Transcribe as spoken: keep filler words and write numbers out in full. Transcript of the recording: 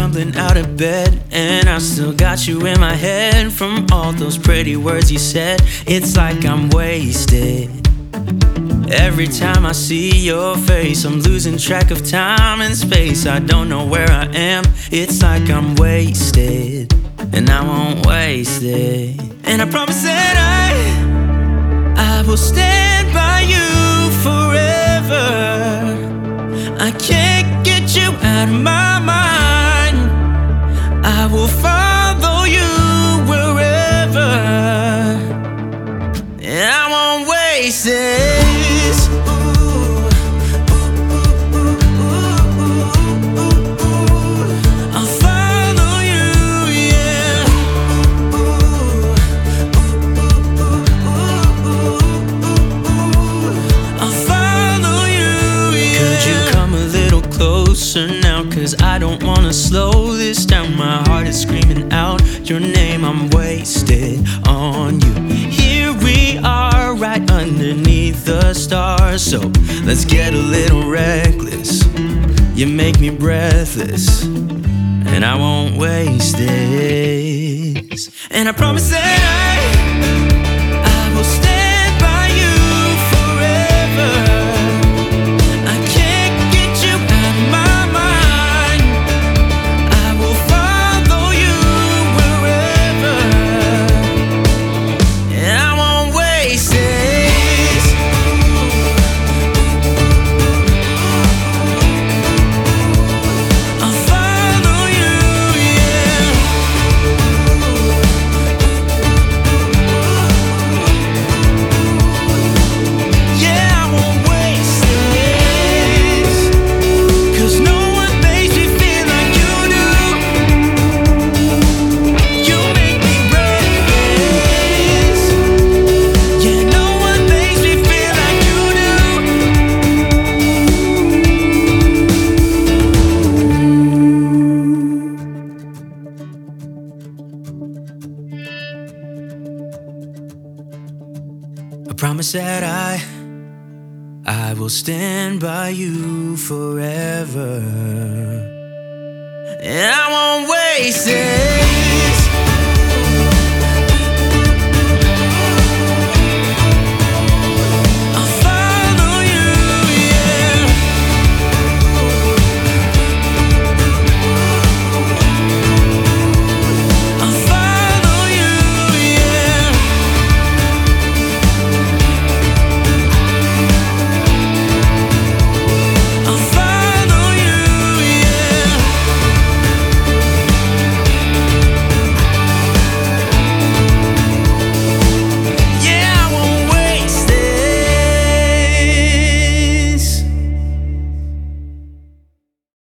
stumbling out of bed, and I still got you in my head from all those pretty words you said. It's like I'm wasted. Every time I see your face, I'm losing track of time and space. I don't know where I am. It's like I'm wasted, and I won't waste it. And I promise that I I will stand by you forever. I can't get you out of my mind. I will follow you wherever, and I won't waste it. Now, cause I don't wanna slow this down. My heart is screaming out your name. I'm wasted on you. Here we are, right underneath the stars. So let's get a little reckless. You make me breathless, and I won't waste this. And I promise that I I will stand by you forever. I promise that I I will stand by you forever, and I won't waste it.